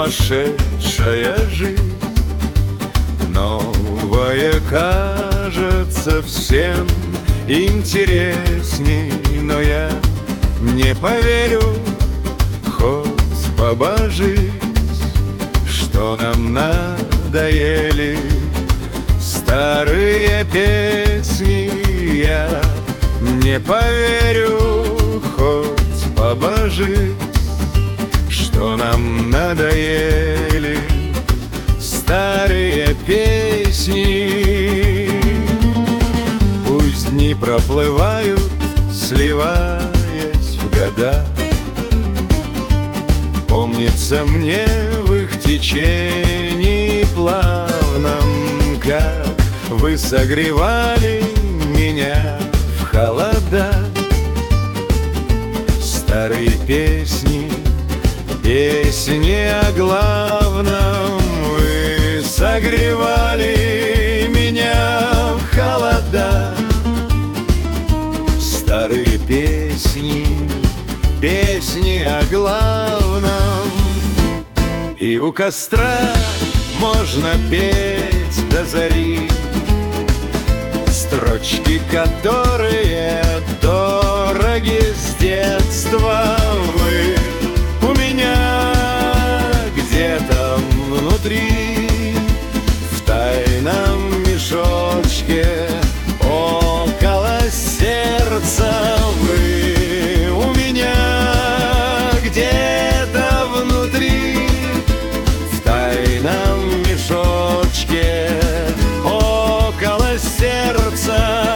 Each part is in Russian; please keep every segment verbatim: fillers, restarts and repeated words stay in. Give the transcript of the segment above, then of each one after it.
сумасшедшая жизнь. Новое кажется всем интересней, но я не поверю, хоть побожись, что нам надоели старые песни. Я не поверю, хоть побожись, что нам надоели старые песни. Пусть дни проплывают, сливаясь в года. Помнится мне в их течении плавном, как вы согревали меня в холода. Старые песни, песни о главном. Вы согревали меня в холода. Старые песни, песни о главном. И у костра можно петь до зари строчки, которые дороги с детства. Вы у меня где-то внутри, в тайном мешочке около сердца. Вы у меня где-то внутри, в тайном мешочке около сердца.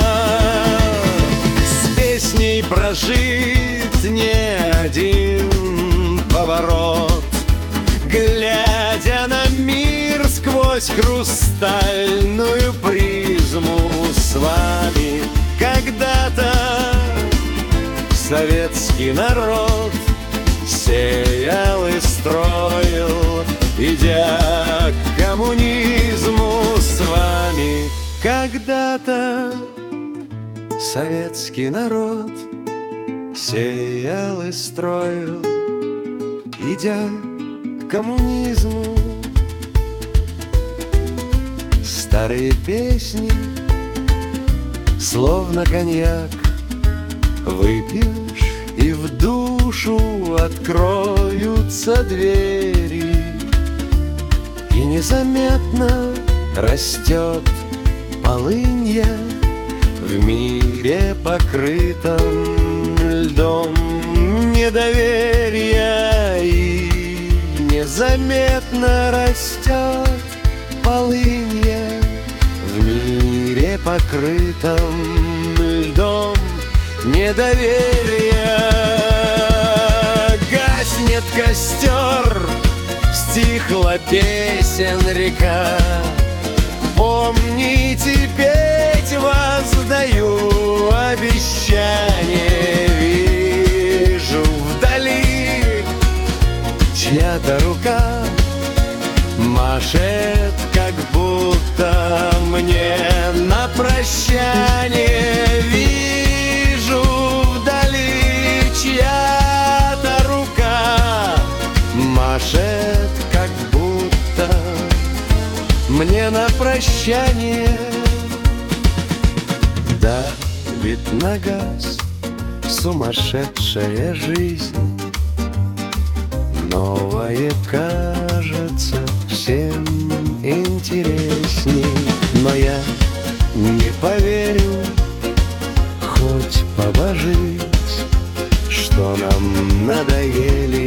С песней прожит не один поворот, глядя на мир сквозь хрустальную призму. С вами когда-то советский народ сеял и строил, идя к коммунизму. С вами когда-то советский народ сеял и строил, идя к коммунизму. Старые песни, словно коньяк, выпьешь, и в душу откроются двери, и незаметно растет полынья в мире, покрытом льдом недоверия. И незаметно растет полынья в мире, покрытом льдом недоверия. Гаснет костер, стихла песен река. Помните, петь воздаю обещание. Вижу вдали чья-то рука машет, как будто мне на прощание. Вижу вдали чья-то рука машет, как будто мне на прощание. Давит на газ сумасшедшая жизнь. Новое кажется всем интересней, но я не поверю, хоть побожись, что нам надоели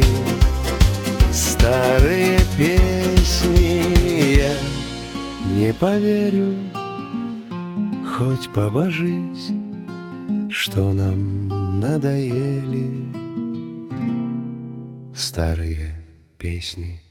старые песни. Я не поверю, хоть побожись, что нам надоели старые песни.